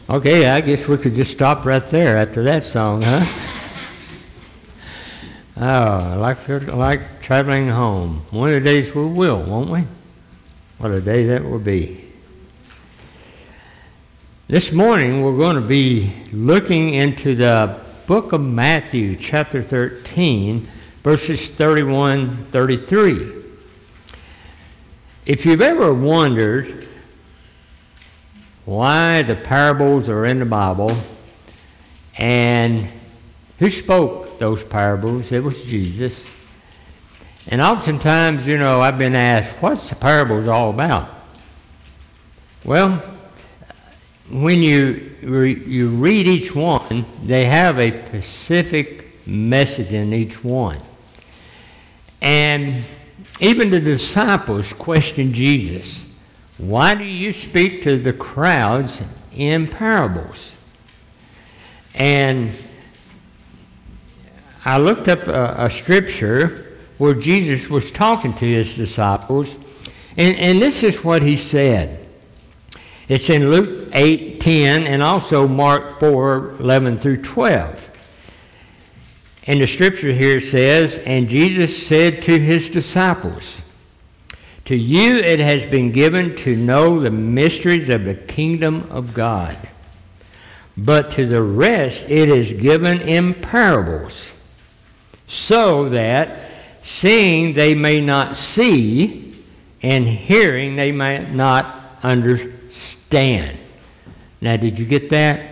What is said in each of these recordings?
Okay, I guess we could just stop right there after that song, huh? Oh, like traveling home. One of the days we will, won't we? What a day that will be. This morning we're going to be looking into the book of Matthew, chapter 13, verses 31, 33. If you've ever wondered why the parables are in the Bible and who spoke those parables, it was Jesus. And oftentimes, I've been asked, what's the parables all about? Well, when you read each one, they have a specific message in each one. And even the disciples questioned Jesus, why do you speak to the crowds in parables? And I looked up a scripture where Jesus was talking to his disciples, and this is what he said. It's in Luke 8:10 and also Mark 4:11 through 12. And the scripture here says, and Jesus said to his disciples, to you it has been given to know the mysteries of the kingdom of God, but to the rest it is given in parables, so that seeing they may not see, and hearing they may not understand. Now, did you get that?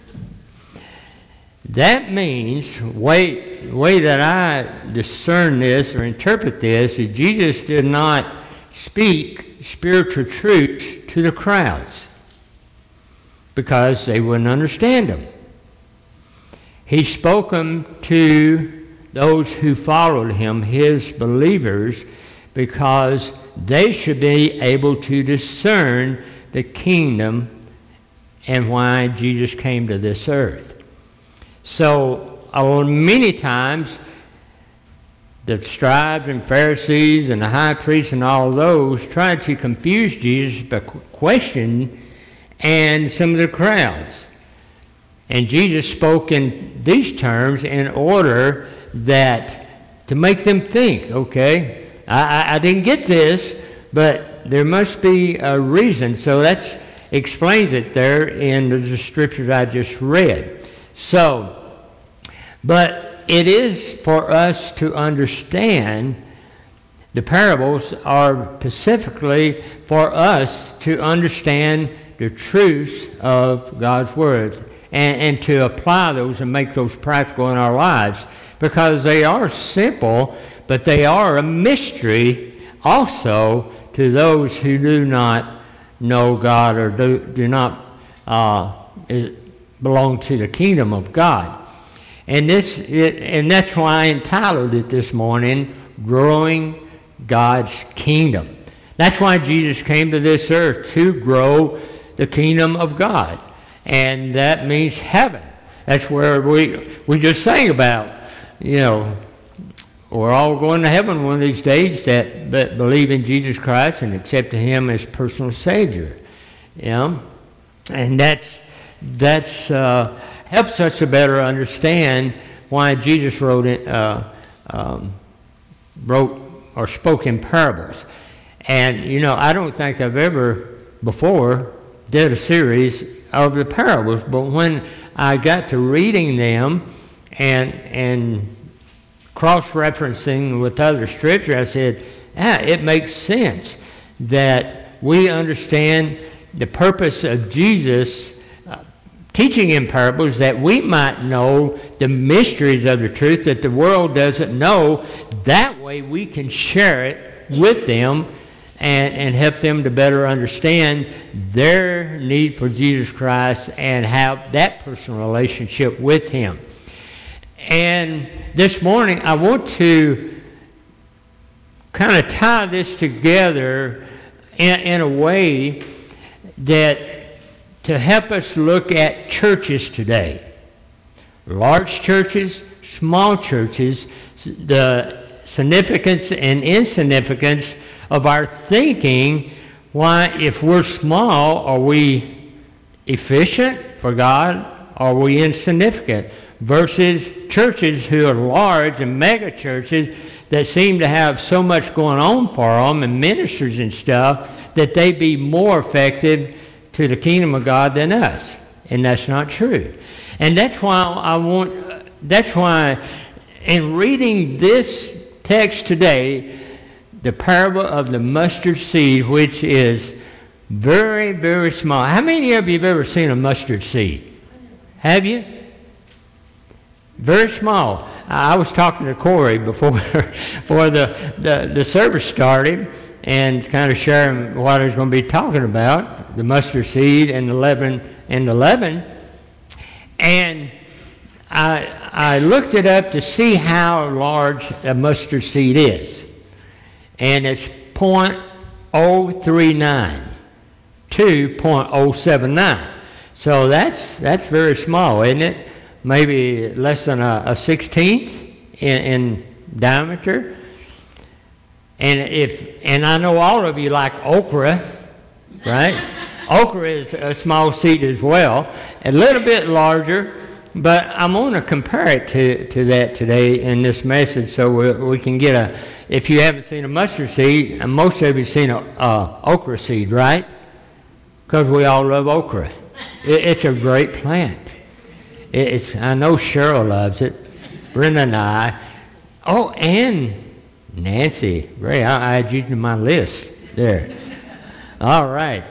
That means, way that I discern this or interpret this, is Jesus did not speak spiritual truths to the crowds because they wouldn't understand them. He spoke them to those who followed him, his believers, because they should be able to discern the kingdom and why Jesus came to this earth. So, many times, the scribes and Pharisees and the high priests and all those tried to confuse Jesus by questioning and some of the crowds. And Jesus spoke in these terms in order that to make them think, okay, I didn't get this, but there must be a reason. So that explains it there in the scriptures I just read. So, but it is for us to understand, the parables are specifically for us to understand the truths of God's Word and to apply those and make those practical in our lives, because they are simple, but they are a mystery also to those who do not know God or do not belong to the kingdom of God. And that's why I entitled it this morning, Growing God's Kingdom. That's why Jesus came to this earth, to grow the kingdom of God. And that means heaven. That's where we just sang about, we're all going to heaven one of these days that believe in Jesus Christ and accept him as personal Savior. And that's helps us to better understand why Jesus wrote or spoke in parables. And, I don't think I've ever before did a series of the parables, but when I got to reading them and cross-referencing with other scripture, I said, it makes sense that we understand the purpose of Jesus teaching in parables, that we might know the mysteries of the truth that the world doesn't know. That way we can share it with them and help them to better understand their need for Jesus Christ and have that personal relationship with him. And this morning I want to kind of tie this together in a way that to help us look at churches today. Large churches, small churches, the significance and insignificance of our thinking. Why, if we're small, are we efficient? for God? Are we insignificant? Versus churches who are large and mega churches that seem to have so much going on for them and ministers and stuff that they be more effective to the kingdom of God than us. And that's not true. And that's why in reading this text today, the parable of the mustard seed, which is very, very small. How many of you have ever seen a mustard seed? Have you? Very small. I was talking to Corey before the service started and kind of sharing what I was going to be talking about, the mustard seed and the leaven. And I looked it up to see how large a mustard seed is. And it's 0.039 to 0.079. So that's very small, isn't it? Maybe less than a 16th in diameter. And I know all of you like okra, right? Okra is a small seed as well, a little bit larger, but I'm going to compare it to that today in this message so we can get if you haven't seen a mustard seed, and most of you have seen a okra seed, right? Because we all love okra. It's a great plant. I know Cheryl loves it, Brenda and I. Oh, and Nancy. Ray, I add you to my list there. All right.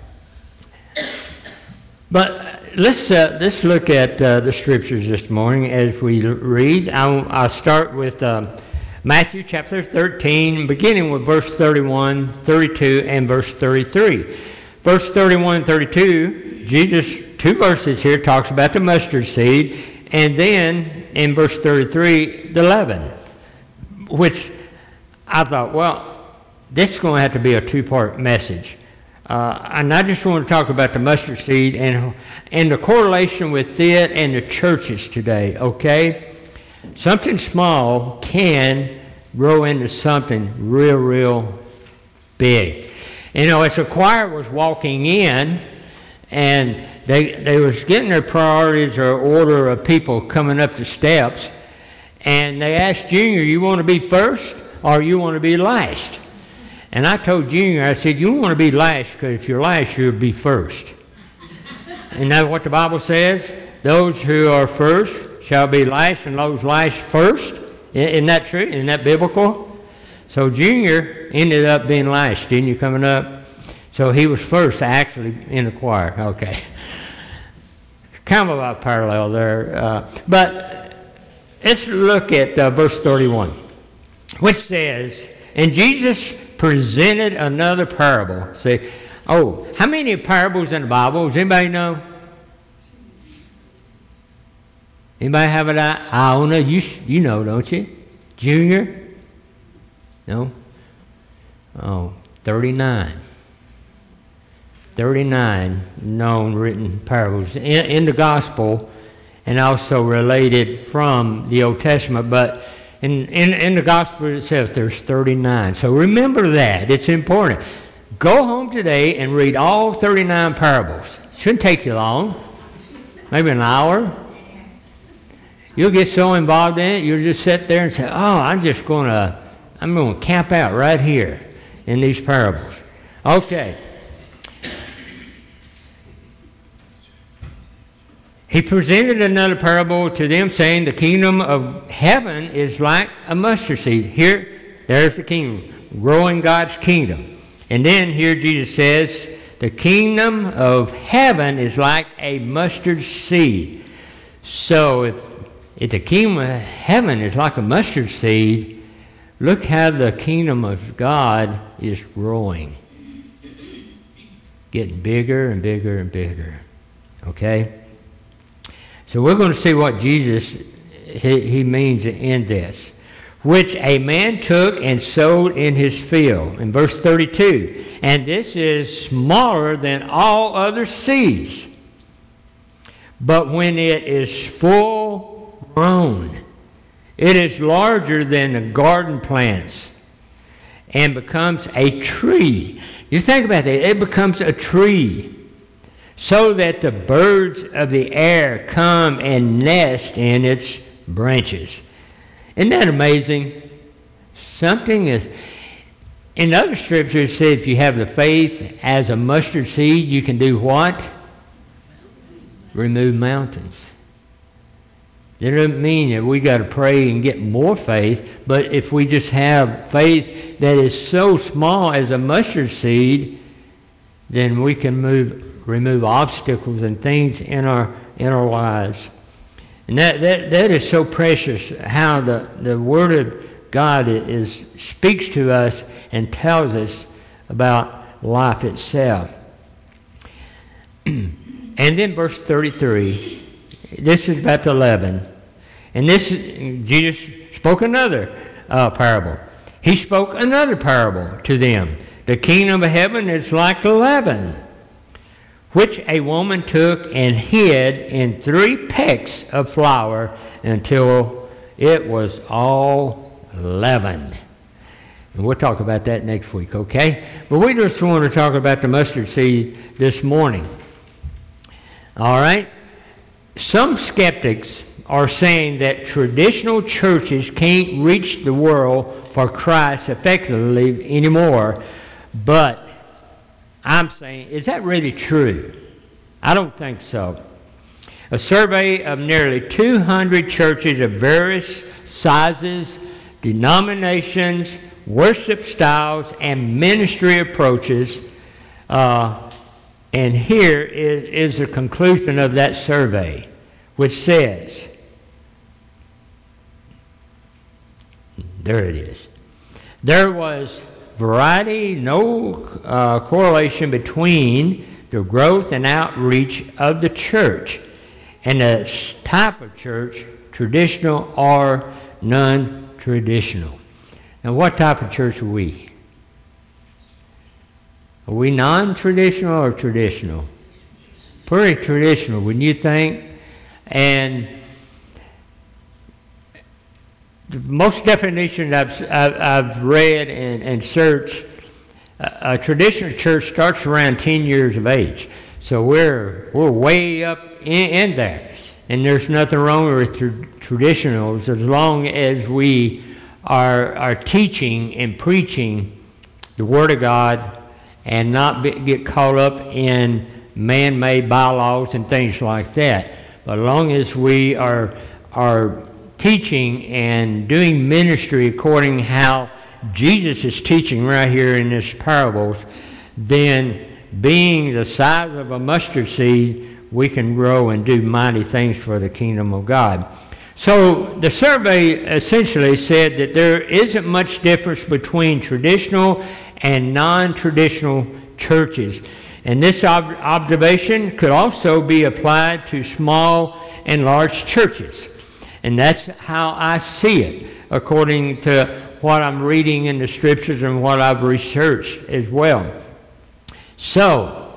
But let's look at the scriptures this morning as we read. I'll start with Matthew chapter 13, beginning with verse 31, 32, and verse 33. Verse 31 and 32, Jesus, 2 verses here, talks about the mustard seed, and then in verse 33, the leaven, which I thought, well, this is going to have to be a 2-part message. And I just want to talk about the mustard seed and the correlation with it and the churches today, okay? Something small can grow into something real, real big. You know, as the choir was walking in, and they was getting their priorities or order of people coming up the steps, and they asked Junior, you want to be first or you want to be last? And I told Junior, I said, you want to be last, because if you're last, you'll be first. Isn't that what the Bible says? Those who are first shall be last, and those last first. Isn't that true? Isn't that biblical? So Junior ended up being last, didn't you, coming up? So he was first, actually, in the choir. Okay. Kind of a parallel there. But let's look at verse 31, which says, and Jesus presented another parable. Say, oh, how many parables in the Bible? Does anybody know? Anybody have an idea? I don't know. You know, don't you? Junior? No? Oh, 39. 39 known written parables in the gospel, and also related from the Old Testament, but in the gospel itself there's 39. So remember that. It's important. Go home today and read all 39 parables. Shouldn't take you long. Maybe an hour. You'll get so involved in it, you'll just sit there and say, oh, I'm going to camp out right here in these parables. Okay. He presented another parable to them, saying, the kingdom of heaven is like a mustard seed. There's the kingdom, growing God's kingdom. And then here Jesus says, the kingdom of heaven is like a mustard seed. So if the kingdom of heaven is like a mustard seed, look how the kingdom of God is growing. Getting bigger and bigger and bigger. Okay? So we're going to see what Jesus, he means in this. Which a man took and sowed in his field. In verse 32. And this is smaller than all other seeds. But when it is full grown, it is larger than the garden plants and becomes a tree. You think about that. It becomes a tree. so that the birds of the air come and nest in its branches. Isn't that amazing? Something is... In other scriptures, it says if you have the faith as a mustard seed, you can do what? Remove mountains. It doesn't mean that we got to pray and get more faith, but if we just have faith that is so small as a mustard seed, then we can remove obstacles and things in our lives. And that is so precious, how the Word of God speaks to us and tells us about life itself. And then verse 33, this is about the leaven. And Jesus spoke another parable. He spoke another parable to them. The kingdom of heaven is like leaven, which a woman took and hid in 3 pecks of flour until it was all leavened. And we'll talk about that next week, okay? But we just want to talk about the mustard seed this morning. All right? Some skeptics are saying that traditional churches can't reach the world for Christ effectively anymore. But I'm saying, is that really true? I don't think so. A survey of nearly 200 churches of various sizes, denominations, worship styles, and ministry approaches, and here is the conclusion of that survey, which says, there it is, there was variety, no correlation between the growth and outreach of the church and the type of church, traditional or non-traditional. Now, what type of church are we? Are we non-traditional or traditional? Pretty traditional, wouldn't you think? And the most definitions I've read and searched, a traditional church starts around 10 years of age. So we're way up in there. And there's nothing wrong with traditionals as long as we are teaching and preaching the Word of God and not get caught up in man-made bylaws and things like that. But as long as we are teaching and doing ministry according how Jesus is teaching right here in this parables, then being the size of a mustard seed, we can grow and do mighty things for the kingdom of God. So the survey essentially said that there isn't much difference between traditional and non-traditional churches. And this observation could also be applied to small and large churches. And that's how I see it, according to what I'm reading in the scriptures and what I've researched as well. So,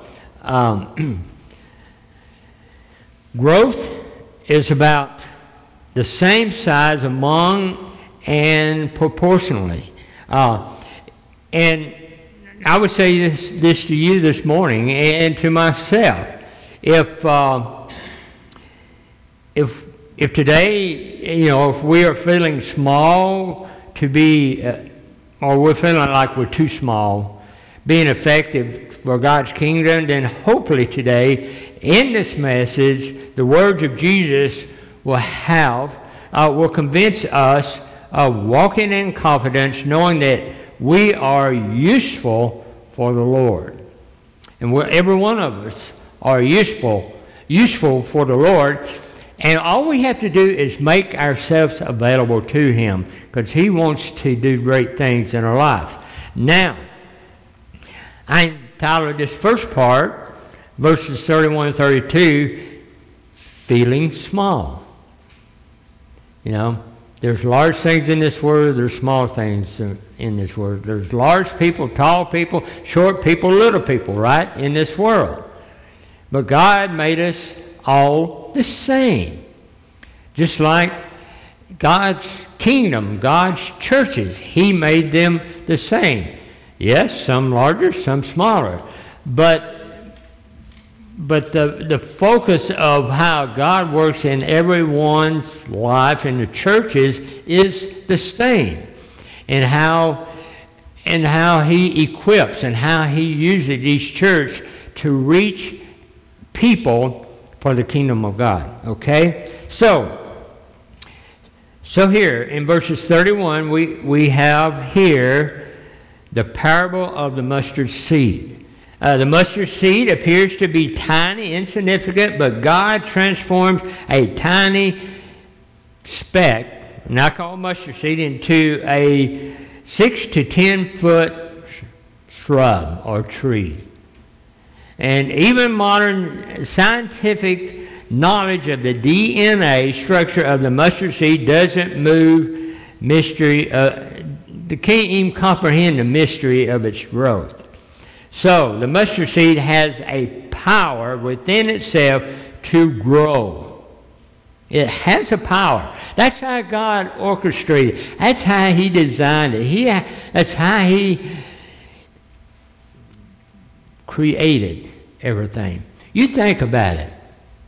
growth is about the same size among and proportionally. And I would say this to you this morning and to myself. If today, if we are feeling small to be, or we're feeling like we're too small, being effective for God's kingdom, then hopefully today, in this message, the words of Jesus will convince us of walking in confidence, knowing that we are useful for the Lord. And every one of us are useful for the Lord. And all we have to do is make ourselves available to Him, because He wants to do great things in our lives. Now, I entitled this first part, verses 31 and 32, Feeling Small. There's large things in this world, there's small things in this world. There's large people, tall people, short people, little people, right, in this world. But God made us all the same. Just like God's kingdom, God's churches, He made them the same. Yes, some larger, some smaller. But But the focus of how God works in everyone's life in the churches is the same, and how he equips and how he uses each church to reach people for the kingdom of God. Okay? So here in verses 31, we have here the parable of the mustard seed. The mustard seed appears to be tiny, insignificant, but God transforms a tiny speck, not called mustard seed, into a 6 to 10 foot shrub or tree. And even modern scientific knowledge of the DNA structure of the mustard seed doesn't move mystery. They can't even comprehend the mystery of its growth. So the mustard seed has a power within itself to grow. It has a power. That's how God orchestrated. That's how he designed it. That's how he created everything. You think about it.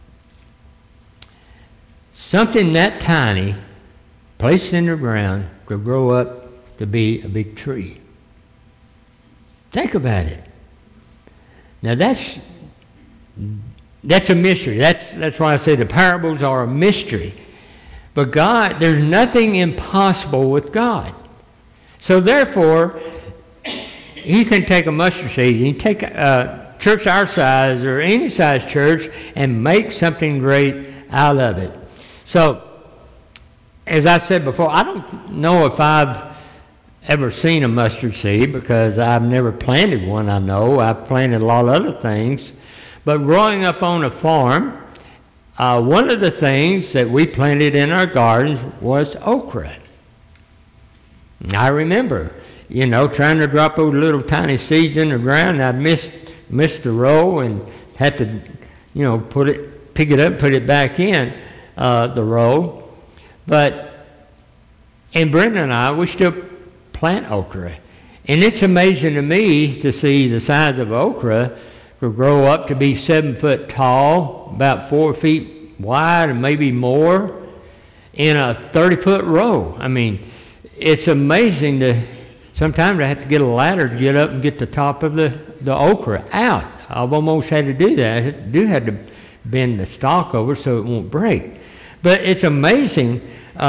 Something that tiny, placed in the ground, could grow up to be a big tree. Think about it. Now that's a mystery. That's why I say the parables are a mystery. But God, there's nothing impossible with God. So therefore, he can take a mustard seed, he can take a church our size or any size church and make something great out of it. So, as I said before, I don't know if I've ever seen a mustard seed because I've never planted one. I know I've planted a lot of other things, but growing up on a farm, one of the things that we planted in our gardens was okra. I remember, trying to drop those little tiny seeds in the ground. I missed the row and had to, pick it up, put it back in the row. And Brenda and I, we still plant okra. And it's amazing to me to see the size of okra will grow up to be 7 foot tall, about 4 feet wide, and maybe more, in a 30-foot row. I mean, it's amazing sometimes I have to get a ladder to get up and get the top of the okra out. I've almost had to do that. I do have to bend the stalk over so it won't break. But it's amazing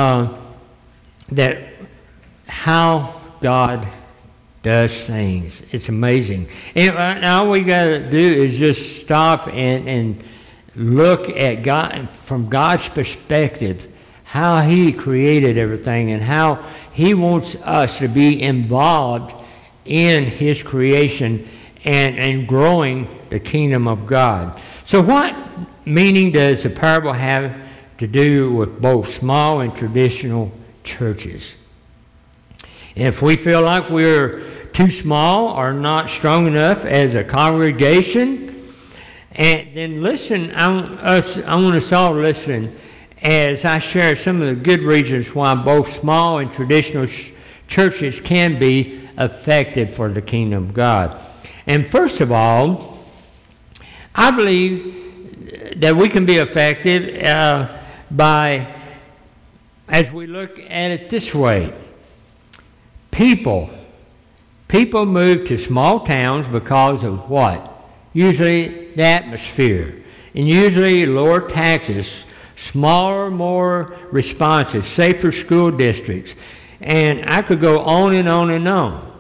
that how God does things. It's amazing. And all we got to do is just stop and look at God from God's perspective, how he created everything and how he wants us to be involved in his creation and growing the kingdom of God. So what meaning does the parable have to do with both small and traditional churches? If we feel like we're too small or not strong enough as a congregation, and then listen, I want us all to listen as I share some of the good reasons why both small and traditional churches can be effective for the kingdom of God. And first of all, I believe that we can be effective as we look at it this way. People move to small towns because of what? Usually the atmosphere. And usually lower taxes, smaller, more responsive, safer school districts. And I could go on and on and on.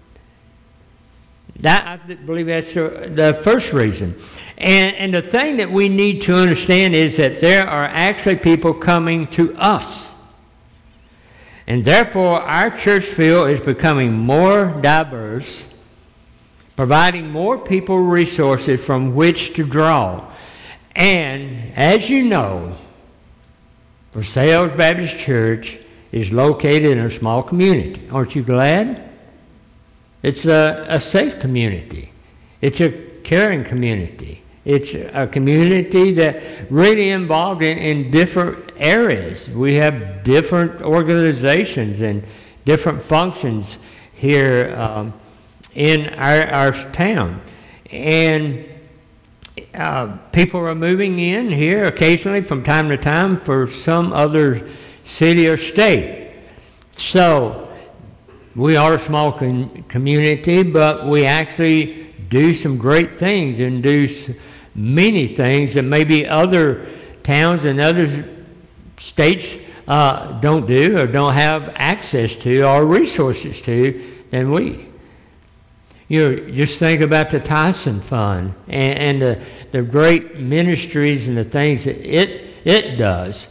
I believe that's the first reason. And the thing that we need to understand is that there are actually people coming to us. And therefore, our church field is becoming more diverse, providing more people resources from which to draw. And as you know, Versailles Baptist Church is located in a small community. Aren't you glad? It's a safe community. It's a caring community. It's a community that really involved in different areas. We have different organizations and different functions here in our town. And people are moving in here occasionally from time to time for some other city or state. So we are a small community, but we actually do some great things and do many things that maybe other towns and other states don't do or don't have access to or resources to than we. Just think about the Tyson Fund and the great ministries and the things that it does.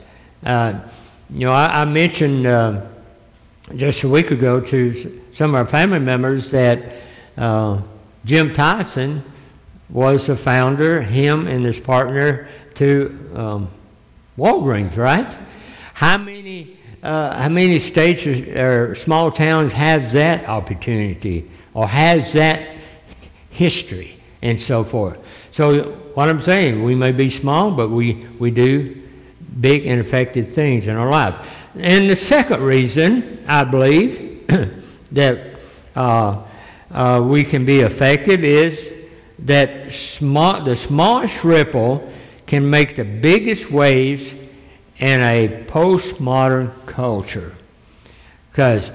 I mentioned just a week ago to some of our family members that Jim Tyson was the founder, him and his partner, to Walgreens, right? How many states or small towns have that opportunity or has that history and so forth? So what I'm saying, we may be small, but we do big and effective things in our life. And the second reason, I believe, that we can be effective is that the smallest ripple can make the biggest waves in a postmodern culture. Because,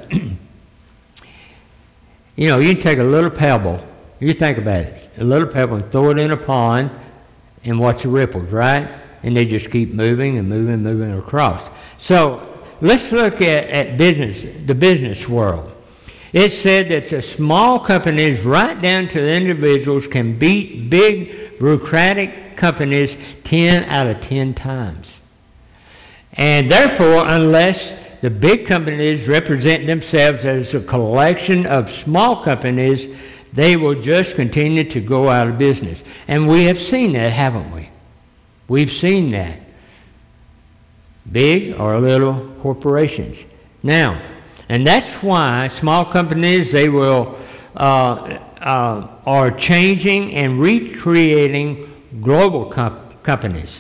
you can take a little pebble, you think about it, a little pebble and throw it in a pond and watch the ripples, right? And they just keep moving and moving across. So let's look at business, the business world. It said that the small companies, right down to the individuals, can beat big bureaucratic companies 10 out of 10 times. And therefore, unless the big companies represent themselves as a collection of small companies, they will just continue to go out of business. And we have seen that, haven't we? We've seen that. Big or little corporations. Now, and that's why small companies, they will are changing and recreating global companies.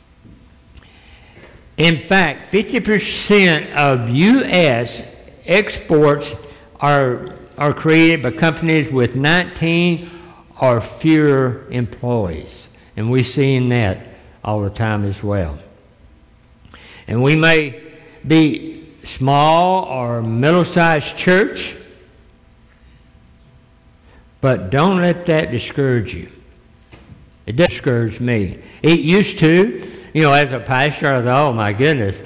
In fact, 50% of U.S. exports are created by companies with 19 or fewer employees. And we're seeing that all the time as well. And we may be small or middle-sized church, but don't let that discourage you. It does discourage me. It used to. As a pastor, I thought, oh my goodness,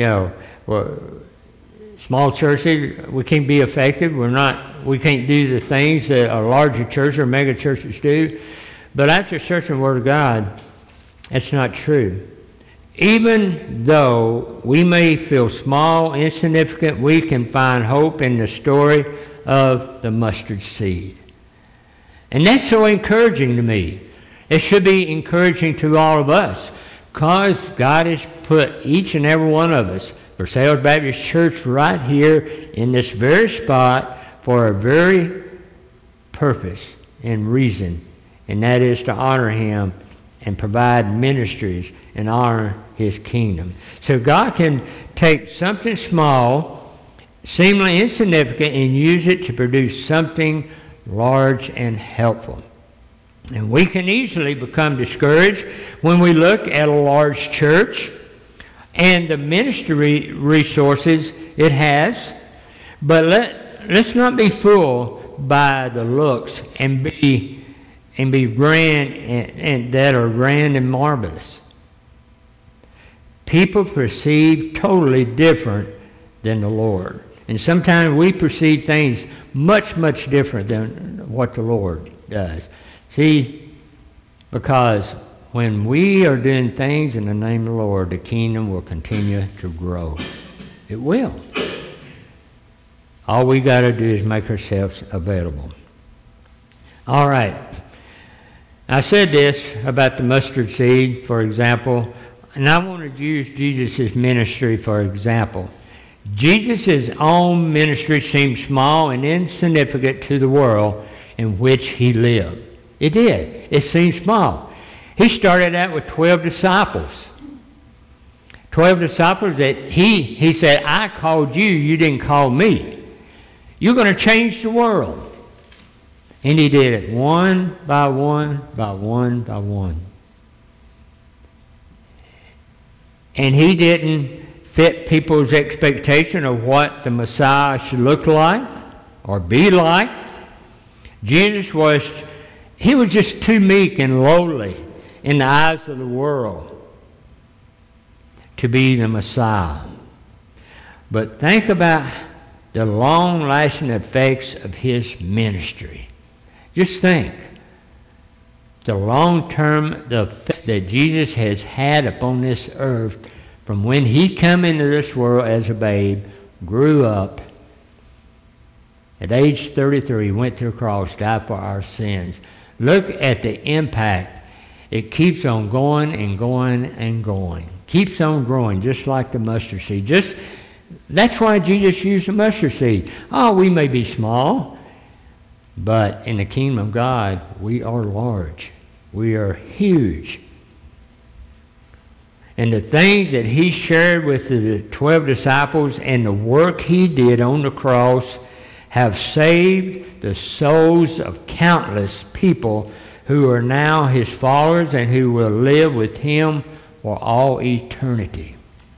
small churches, we can't be effective. We can't do the things that a larger church or mega churches do. But after searching the Word of God, that's not true. Even though we may feel small, insignificant, we can find hope in the story of the mustard seed. And that's so encouraging to me. It should be encouraging to all of us. Because God has put each and every one of us, Versailles Baptist Church, right here in this very spot for a very purpose and reason, and that is to honor Him and provide ministries and honor His kingdom. So God can take something small, seemingly insignificant, and use it to produce something large and helpful. And we can easily become discouraged when we look at a large church and the ministry resources it has. But let's not be fooled by the looks and be grand and that are grand and marvelous. People perceive totally different than the Lord. And sometimes we perceive things much, much different than what the Lord does. See, because when we are doing things in the name of the Lord, the kingdom will continue to grow. It will. All we got to do is make ourselves available. All right. I said this about the mustard seed, for example, and I want to use Jesus' ministry for example. Jesus' own ministry seemed small and insignificant to the world in which he lived. It did. It seemed small. He started out with 12 disciples. 12 disciples that he said, I called you, you didn't call me. You're going to change the world. And he did it one by one by one by one. And he didn't fit people's expectation of what the Messiah should look like or be like. Jesus was just too meek and lowly in the eyes of the world to be the Messiah. But think about the long-lasting effects of his ministry. Just think. The long-term effect that Jesus has had upon this earth from when he came into this world as a babe, grew up, at age 33, went to the cross, died for our sins. Look at the impact. It keeps on going and going and going. Keeps on growing, just like the mustard seed. That's why Jesus used the mustard seed. Oh, we may be small, but in the kingdom of God, we are large. We are huge. And the things that he shared with the 12 disciples and the work he did on the cross have saved the souls of countless people who are now his followers and who will live with him for all eternity.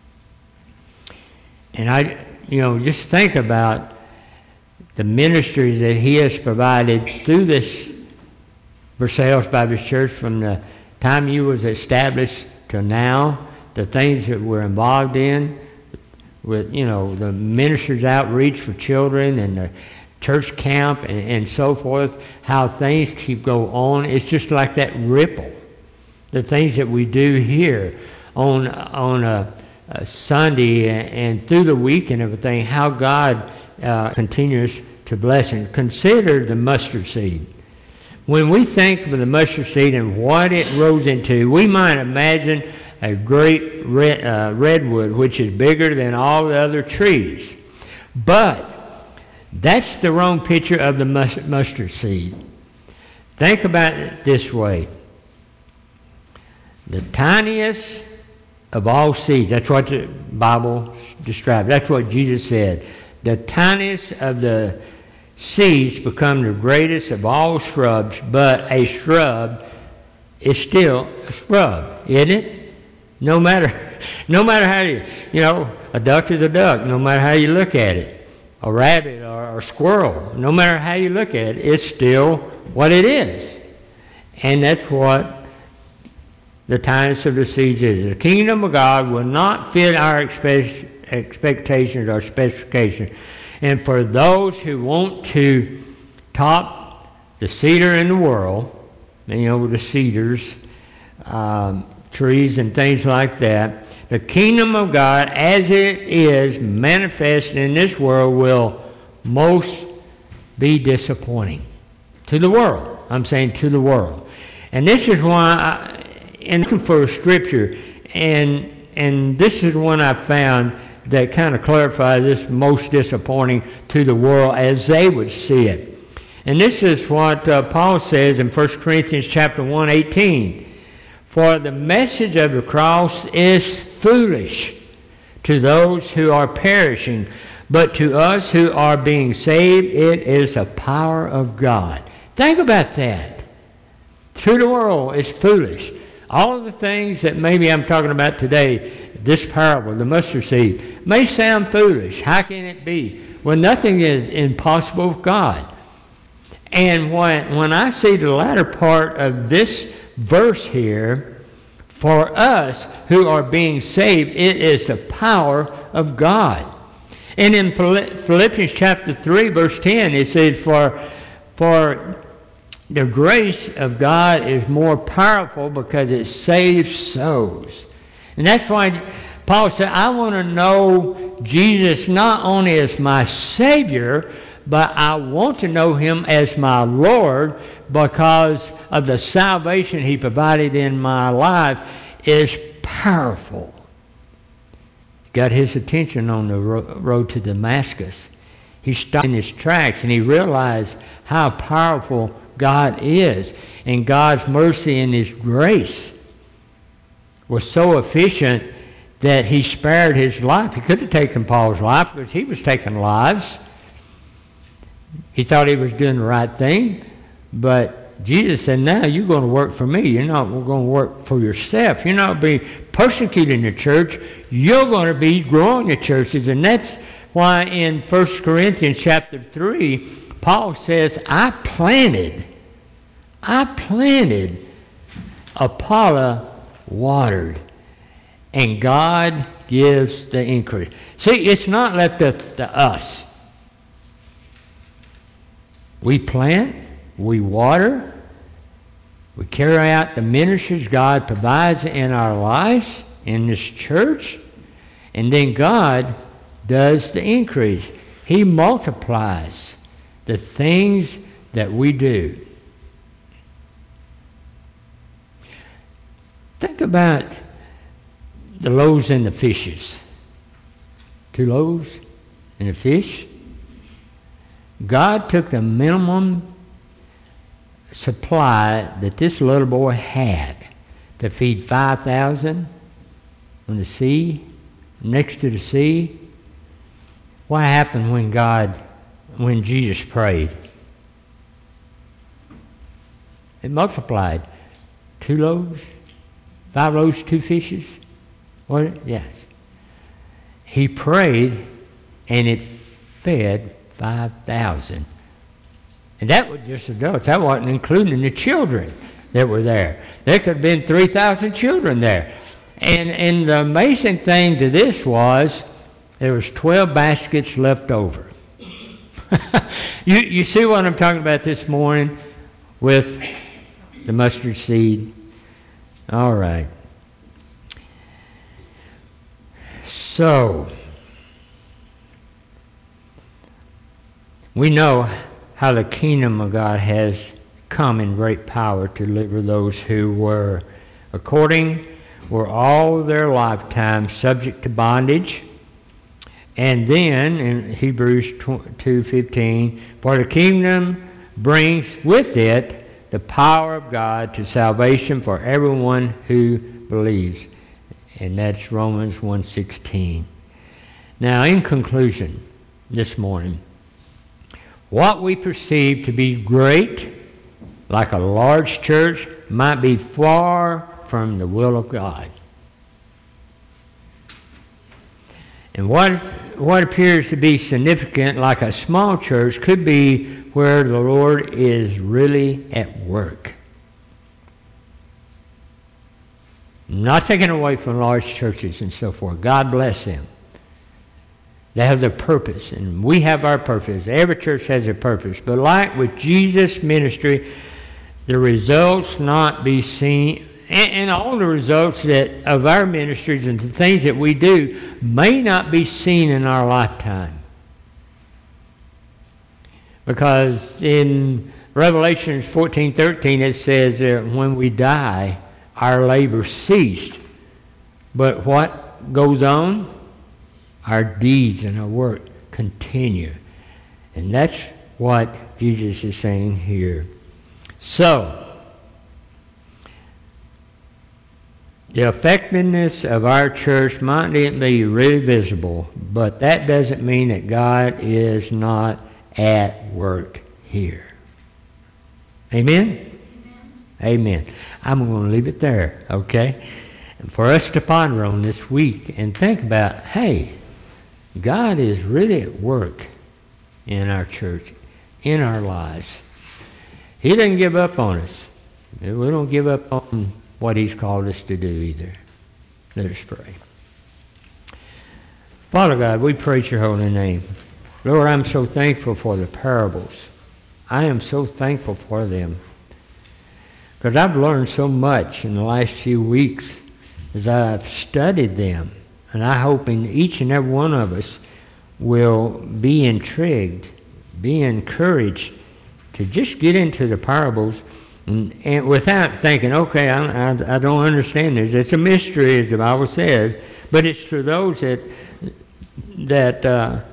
And just think about the ministries that he has provided through this Versailles Baptist Church from the time you was established to now, the things that we're involved in with, the ministers' outreach for children and the church camp and so forth, how things keep going on. It's just like that ripple. The things that we do here on a Sunday and through the week and everything, how God continues to bless and consider the mustard seed. When we think of the mustard seed and what it rose into, we might imagine a great redwood, which is bigger than all the other trees. But that's the wrong picture of the mustard seed. Think about it this way. The tiniest of all seeds, that's what the Bible describes. That's what Jesus said. The tiniest of the seeds become the greatest of all shrubs, but a shrub is still a shrub, isn't it? No matter how a duck is a duck, no matter how you look at it. A rabbit or a squirrel, no matter how you look at it, it's still what it is. And that's what the tiniest of the seeds is. The kingdom of God will not fit our expectations or specifications. And for those who want to top the cedar in the world, the cedars, trees and things like that, the kingdom of God as it is manifested in this world will most be disappointing to the world. I'm saying to the world. And this is why I'm looking for a scripture, and this is one I found that kind of clarifies this most disappointing to the world as they would see it. And this is what Paul says in 1 Corinthians chapter 1:18. For the message of the cross is foolish to those who are perishing, but to us who are being saved, it is the power of God. Think about that. To the world, it's foolish. All of the things that maybe I'm talking about today, this parable, the mustard seed, may sound foolish. How can it be? Well, nothing is impossible with God. And when I see the latter part of this verse here, for us who are being saved, it is the power of God. And in Philippians chapter 3, verse 10, it says, For the grace of God is more powerful because it saves souls. And that's why Paul said, I want to know Jesus not only as my Savior, but I want to know him as my Lord because of the salvation he provided in my life is powerful. Got his attention on the road to Damascus. He stopped in his tracks and he realized how powerful God is. And God's mercy and his grace was so efficient that he spared his life. He could have taken Paul's life because he was taking lives. He thought he was doing the right thing, but Jesus said, now you're going to work for me. You're not going to work for yourself. You're not being persecuting the church. You're going to be growing the churches. And that's why in 1 Corinthians chapter 3, Paul says, I planted, Apollo watered, and God gives the increase. See, it's not left up to us. We plant, we water, we carry out the ministries God provides in our lives, in this church, and then God does the increase. He multiplies the things that we do. Think about the loaves and the fishes. 2 loaves and a fish. God took the minimum supply that this little boy had to feed 5,000 on the sea, next to the sea. What happened when Jesus prayed? It multiplied. 2 loaves, 5 loaves, 2 fishes. What? Yes. He prayed, and it fed 5,000. And that was just adults. That wasn't including the children that were there. There could have been 3,000 children there. And the amazing thing to this was there was 12 baskets left over. You see what I'm talking about this morning with the mustard seed? All right. So, we know how the kingdom of God has come in great power to deliver those who were all their lifetime subject to bondage. And then in Hebrews 2:15, for the kingdom brings with it the power of God to salvation for everyone who believes. And that's Romans 1:16. Now, in conclusion, this morning, what we perceive to be great, like a large church, might be far from the will of God. And what appears to be significant, like a small church, could be where the Lord is really at work. I'm not taking away from large churches and so forth. God bless them. They have their purpose, and we have our purpose. Every church has a purpose. But like with Jesus' ministry, the results not be seen, and all the results of our ministries and the things that we do may not be seen in our lifetime. Because in Revelation 14:13 it says that when we die, our labor ceased. But what goes on? Our deeds and our work continue. And that's what Jesus is saying here. So, the effectiveness of our church might not be really visible, but that doesn't mean that God is not at work here. Amen? Amen. I'm going to leave it there, okay? And for us to ponder on this week and think about, hey, God is really at work in our church, in our lives. He doesn't give up on us. We don't give up on what He's called us to do either. Let us pray. Father God, we praise Your holy name. Lord, I'm so thankful for the parables. I am so thankful for them. Because I've learned so much in the last few weeks as I've studied them. And I hope in each and every one of us will be intrigued, be encouraged to just get into the parables and without thinking, okay, I don't understand this. It's a mystery, as the Bible says. But it's to those that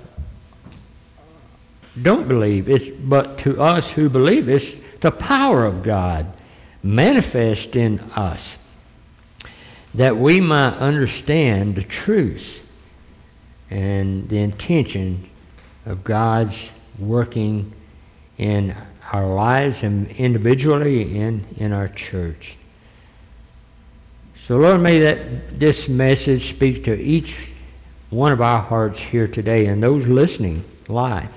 don't believe. But to us who believe, it's the power of God manifest in us, that we might understand the truth and the intention of God's working in our lives and individually and in our church. So Lord, may this message speak to each one of our hearts here today and those listening live.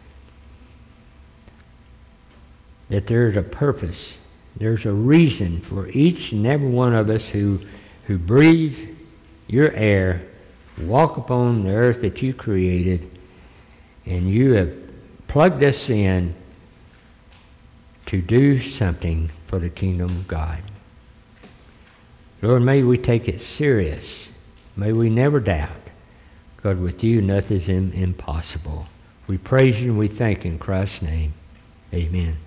That there's a purpose, there's a reason for each and every one of us who breathe your air, walk upon the earth that you created, and you have plugged us in to do something for the kingdom of God. Lord, may we take it serious. May we never doubt. God, with you, nothing is impossible. We praise you and we thank you in Christ's name. Amen.